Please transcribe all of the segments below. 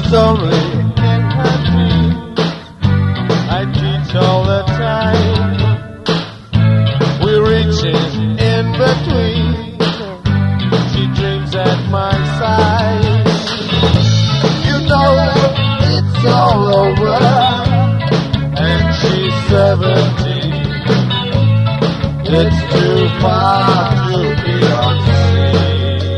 only in her dreams. I teach all the time. We're reaching in between. She dreams at my side. You know it's all over, and she's 17. It's too far to be unseen.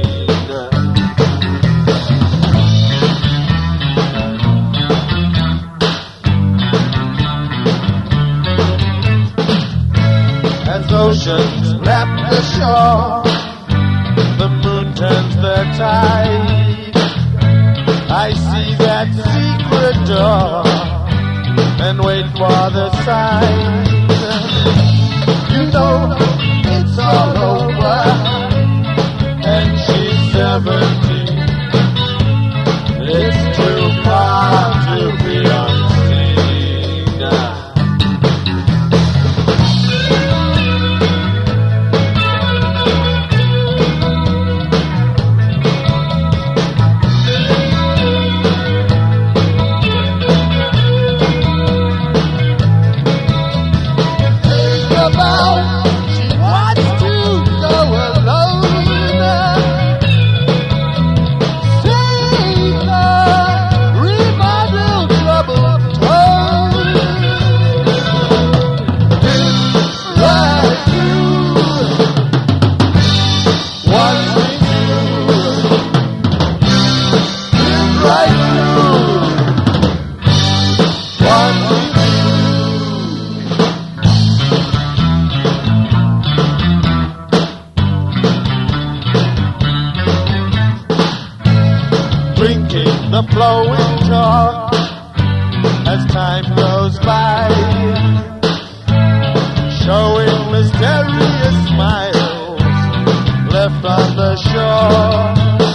As oceans lap the shore, the moon turns the tide. I see that secret door and wait for the sign. You know it's all over, and she's 17. It's too far to be unseen. Drinking the flowing talk as time goes by, showing mysterious smiles left on the shore.